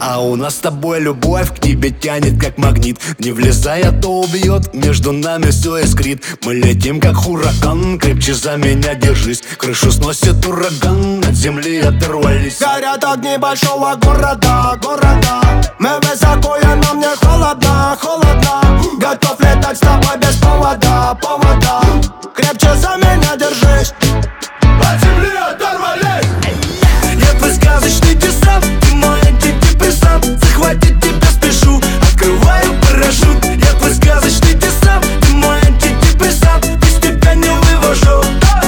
А у нас с тобой любовь к тебе тянет как магнит. Не влезай, а то убьет, между нами все искрит. Мы летим как ураган, крепче за меня держись. Крышу сносит ураган, от земли оторвались. Горят огни большого города, Мы высоко, но мне холодно, Готов летать с тобой без повода, Крепче за меня держись. От земли оторвались. Я твой сказочный десант, ты мой антидепрессант. Захватить тебя спешу, открываю парашют. Я твой сказочный десант, ты мой антидепрессант. Без тебя не вывожу.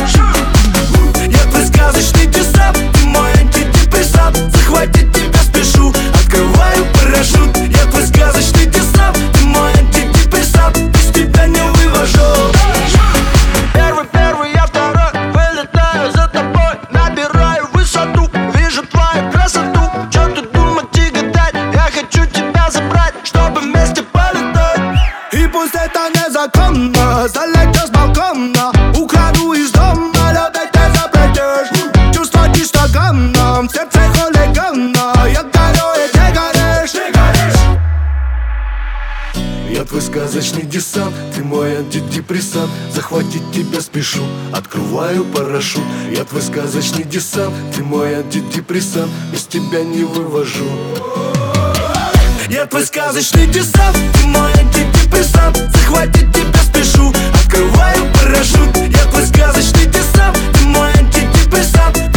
Я твой сказочный десант, ты мой антидепрессант. Захватить тебя спешу, открываю парашют. Я твой сказочный десант, ты мой антидепрессант. Без тебя не вывожу. Первый, я второй, вылетаю за тобой, набираю высоту, вижу твою красоту. Чё тут думать и гадать, я хочу тебя забрать, чтобы вместе полетать. И пусть это незаконно, залетишь с балкона, украду из дома, любить ты запретишь. Чувства кистоганом, в сердце хулигана, я горю и ты горишь. Я твой сказочный десант, ты мой антидепрессант. Захватить тебя спешу, открываю парашют. Я твой сказочный десант, ты мой антидепрессант. Без тебя не вывожу. Я твой сказочный десант, ты мой антидепрессант. Захватить тебя спешу, открываю парашют. Я твой сказочный десант, ты мой антидепрессант.